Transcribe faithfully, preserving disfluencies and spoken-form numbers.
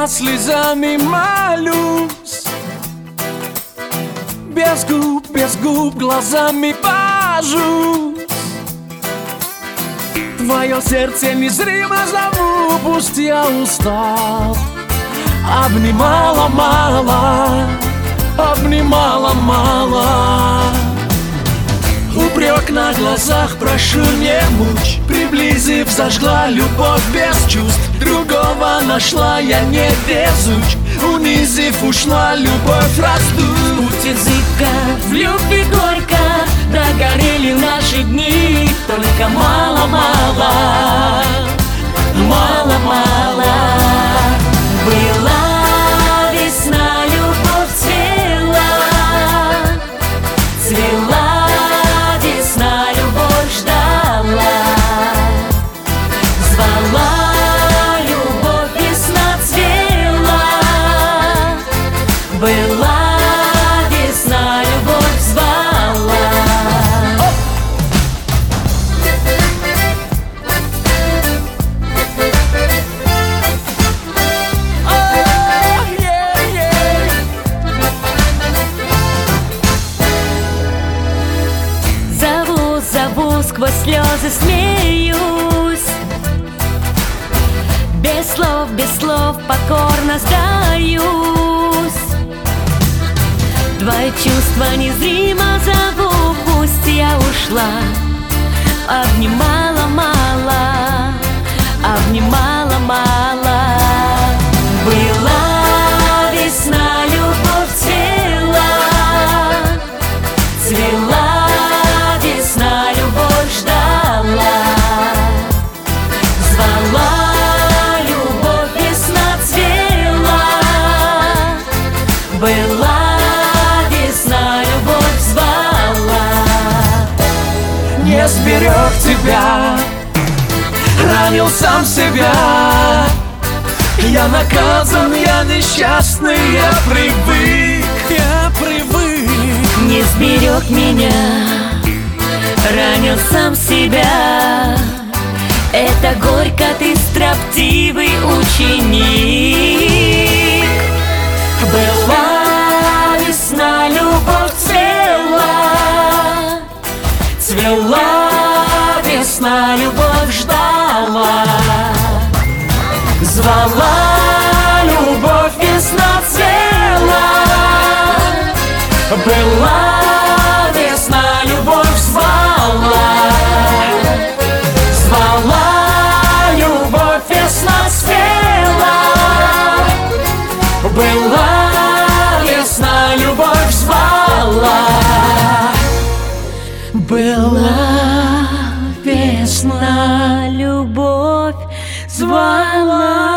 я слезами молюсь. Без губ, без губ глазами божусь. Твое сердце незримо зову, пусть я устал. Обнимала мало, обнимала мало. Упрек на глазах, прошу не мучь. Приблизив, зажгла любовь без чувств. Другого нашла, я не везуч. Унизив, ушла, любовь раздуть. Путь языка, в любви горько. Догорели наши дни. Только мало-мало, мало-мало. Была весна, любовь цвела, цвела весна, любовь ждала, звала, любовь весна цвела. Была весна, любовь звала. Зову, зову, сквозь слезы смеюсь. Без слов, без слов покорно сдаюсь. Твои чувства незримо зову, пусть я ушла. Обнимала мало, обнимала мало. Была весна, любовь цвела, цвела весна, любовь ждала, звала, любовь весна цвела. Была весна, любовь звала. Не сберег тебя, ранил сам себя. Я наказан, я несчастный, я привык, я привык. Не сберег меня, ранил сам себя. Это горько, ты строптивый ученик. Была весна, любовь цвела, цвела весна, любовь ждала, звала, любовь весна цвела. Была весна, любовь звала, звала, любовь весна цвела. Была весна, любовь звала. Была весна, любовь звала.